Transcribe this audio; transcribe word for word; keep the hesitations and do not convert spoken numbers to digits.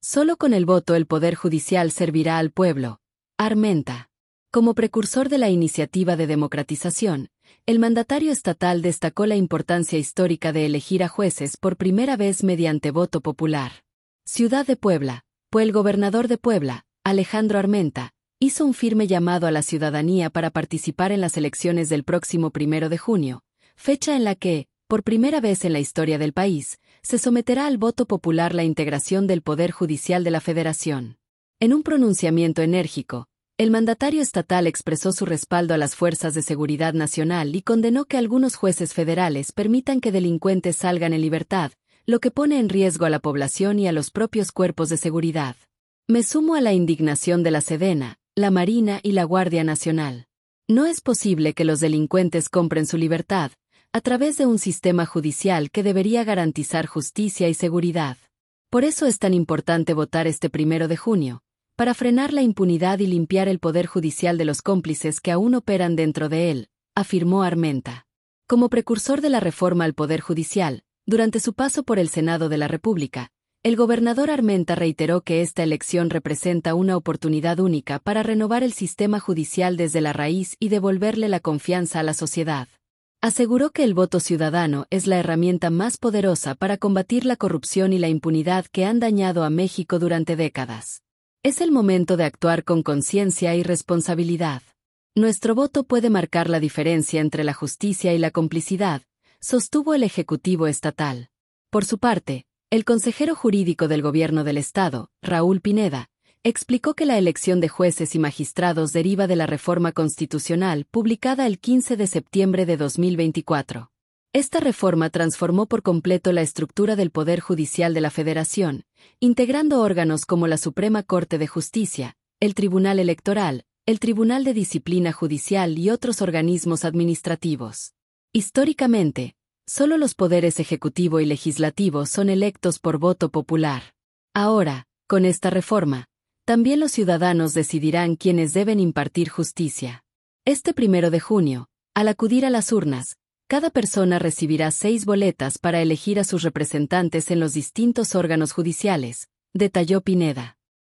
Solo con el voto el Poder Judicial servirá al pueblo. Armenta. Como precursor de la iniciativa de democratización, el mandatario estatal destacó la importancia histórica de elegir a jueces por primera vez mediante voto popular. Ciudad de Puebla. Pues el gobernador de Puebla, Alejandro Armenta, hizo un firme llamado a la ciudadanía para participar en las elecciones del próximo primero de junio, fecha en la que, por primera vez en la historia del país, se someterá al voto popular la integración del Poder Judicial de la Federación. En un pronunciamiento enérgico, el mandatario estatal expresó su respaldo a las fuerzas de seguridad nacional y condenó que algunos jueces federales permitan que delincuentes salgan en libertad, lo que pone en riesgo a la población y a los propios cuerpos de seguridad. Me sumo a la indignación de la Sedena, la Marina y la Guardia Nacional. No es posible que los delincuentes compren su libertad, a través de un sistema judicial que debería garantizar justicia y seguridad. Por eso es tan importante votar este primero de junio, para frenar la impunidad y limpiar el poder judicial de los cómplices que aún operan dentro de él, afirmó Armenta. Como precursor de la reforma al Poder Judicial, durante su paso por el Senado de la República, el gobernador Armenta reiteró que esta elección representa una oportunidad única para renovar el sistema judicial desde la raíz y devolverle la confianza a la sociedad. Aseguró que el voto ciudadano es la herramienta más poderosa para combatir la corrupción y la impunidad que han dañado a México durante décadas. Es el momento de actuar con conciencia y responsabilidad. Nuestro voto puede marcar la diferencia entre la justicia y la complicidad, sostuvo el Ejecutivo Estatal. Por su parte, el consejero jurídico del Gobierno del Estado, Raúl Pineda, explicó que la elección de jueces y magistrados deriva de la reforma constitucional publicada el quince de septiembre de dos mil veinticuatro. Esta reforma transformó por completo la estructura del Poder Judicial de la Federación, integrando órganos como la Suprema Corte de Justicia, el Tribunal Electoral, el Tribunal de Disciplina Judicial y otros organismos administrativos. Históricamente, solo los poderes ejecutivo y legislativo son electos por voto popular. Ahora, con esta reforma, también los ciudadanos decidirán quiénes deben impartir justicia. Este primero de junio, al acudir a las urnas, cada persona recibirá seis boletas para elegir a sus representantes en los distintos órganos judiciales, detalló Pineda.